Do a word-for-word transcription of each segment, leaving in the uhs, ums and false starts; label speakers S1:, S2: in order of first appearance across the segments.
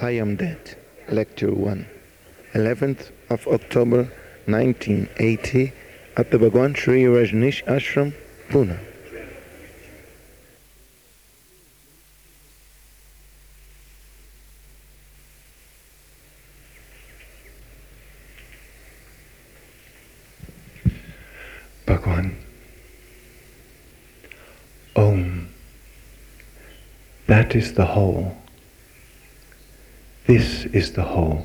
S1: I Am Dead, Lecture one, eleventh of October nineteen eighty at the Bhagwan Sri Rajneesh Ashram, Pune. Bhagwan. Om. That is the whole. This is the whole.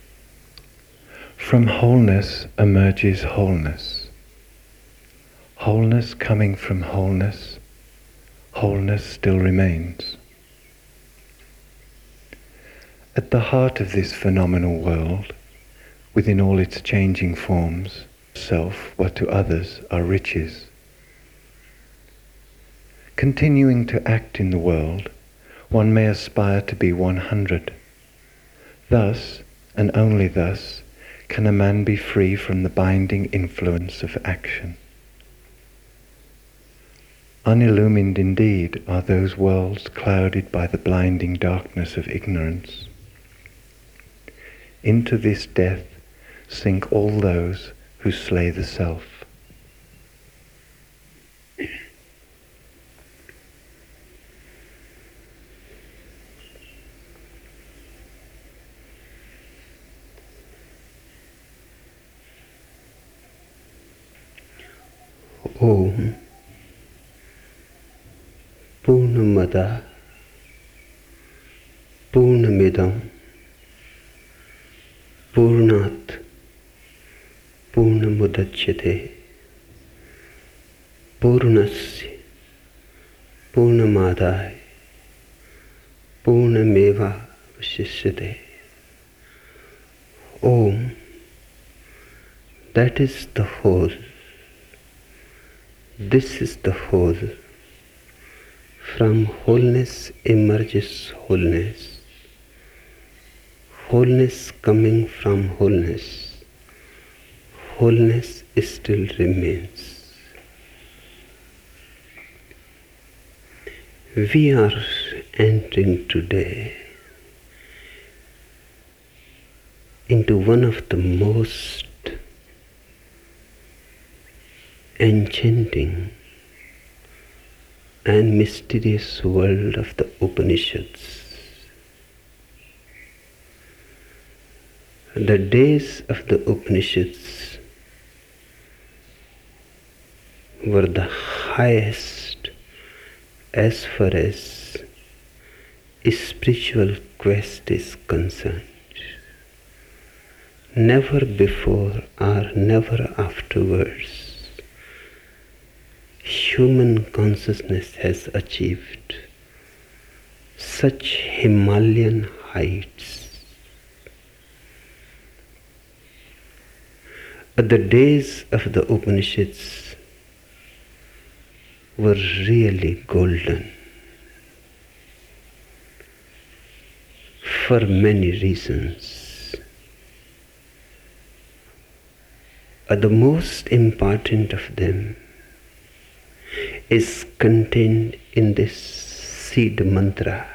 S1: From wholeness emerges wholeness. Wholeness coming from wholeness, wholeness still remains. At the heart of this phenomenal world, within all its changing forms, self, what to others are riches. Continuing to act in the world, one may aspire to be one hundred. Thus, and only thus, can a man be free from the binding influence of action. Unillumined indeed are those worlds clouded by the blinding darkness of ignorance. Into this death sink all those who slay the self.
S2: Om Purnamada Purnamidam Purnat Purnamudachyate Purnasya Purnamadaya Purnameva Vashishyate. Om, that is the whole. This is the whole. From wholeness emerges wholeness. Wholeness coming from wholeness. Wholeness still remains. We are entering today into one of the most enchanting and mysterious world of the Upanishads. The days of the Upanishads were the highest as far as spiritual quest is concerned. Never before or never afterwards human consciousness has achieved such Himalayan heights. The days of the Upanishads were really golden for many reasons. The most important of them is contained in this seed mantra.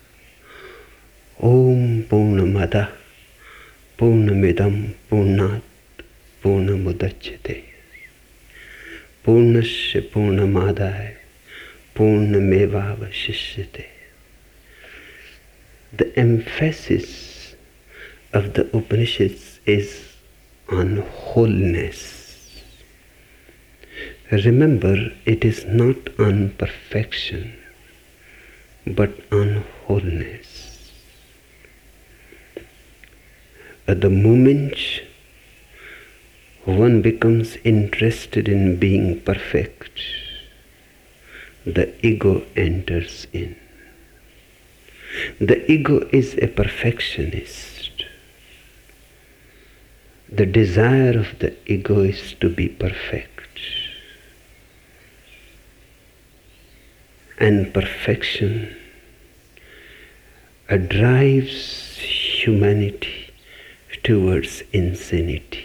S2: Om Purnamada Purnamidam Purnat Purnamudachyate Purnasya Purnamadaya Purnameva Vashishyate. The emphasis of the Upanishads is on wholeness. Remember, it is not on perfection, but on wholeness. At the moment one becomes interested in being perfect, the ego enters in. The ego is a perfectionist. The desire of the ego is to be perfect. And perfection uh, drives humanity towards insanity.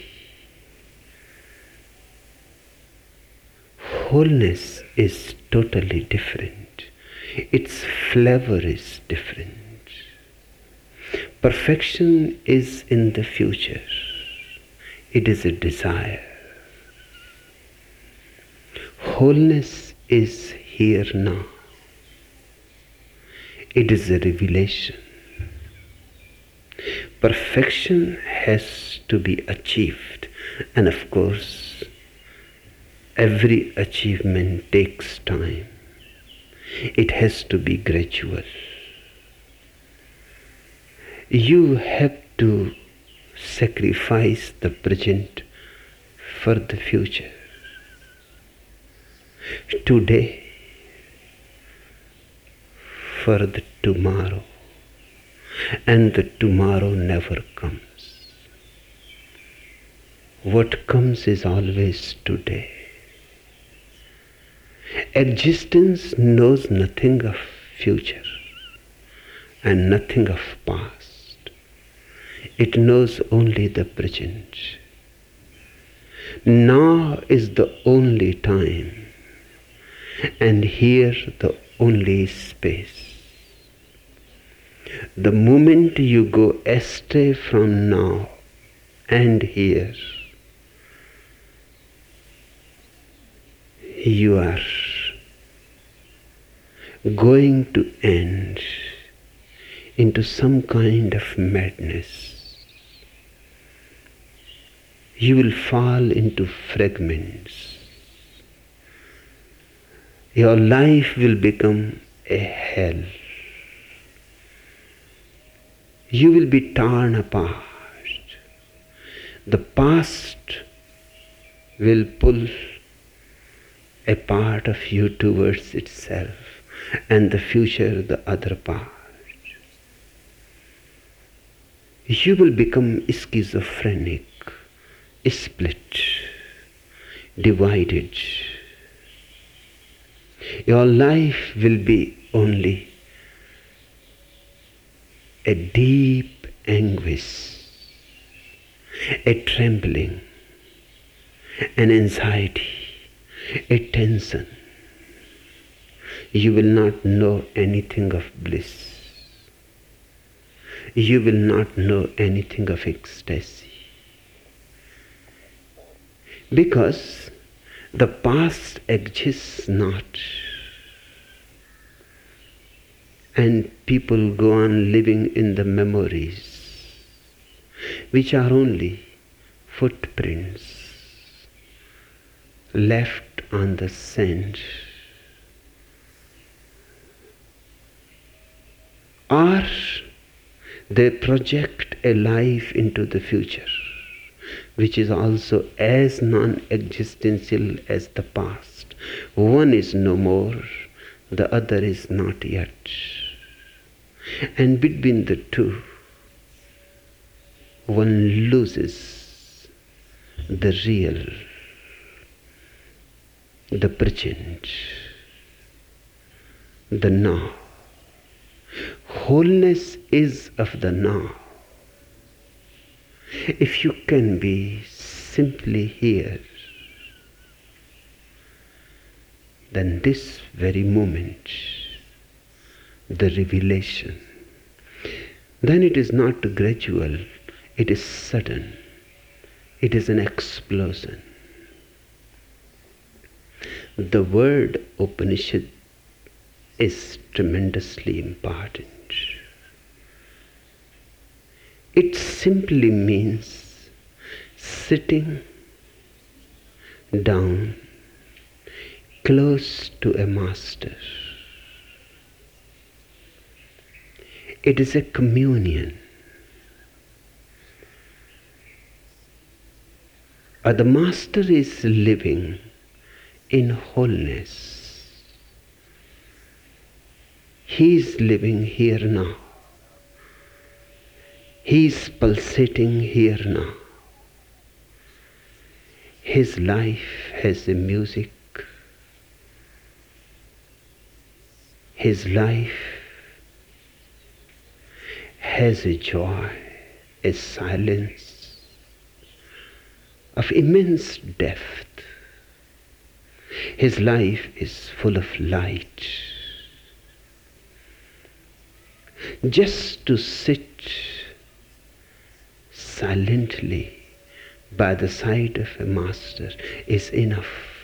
S2: Wholeness is totally different. Its flavor is different. Perfection is in the future. It is a desire. Wholeness is here now. It is a revelation. Perfection has to be achieved, and of course, every achievement takes time. It has to be gradual. You have to sacrifice the present for the future. Today for the tomorrow, and the tomorrow never comes. What comes is always today. Existence knows nothing of future and nothing of past. It knows only the present. Now is the only time, and here the only space. The moment you go astray from now and here, you are going to end into some kind of madness. You will fall into fragments. Your life will become a hell. You will be torn apart. The past will pull a part of you towards itself, and the future the other part. You will become schizophrenic, split, divided. Your life will be only a deep anguish, a trembling, an anxiety, a tension. You will not know anything of bliss. You will not know anything of ecstasy. Because the past exists not. And people go on living in the memories, which are only footprints left on the sand. Or they project a life into the future, which is also as non-existential as the past. One is no more, the other is not yet. And between the two, one loses the real, the present, the now. Wholeness is of the now. If you can be simply here, then this very moment, the revelation, then it is not gradual, it is sudden, it is an explosion. The word Upanishad is tremendously important. It simply means sitting down close to a master. It is a communion. Uh, the master is living in wholeness. He is living here now. He is pulsating here now. His life has a music. His life has a joy, a silence of immense depth. His life is full of light. Just to sit silently by the side of a master is enough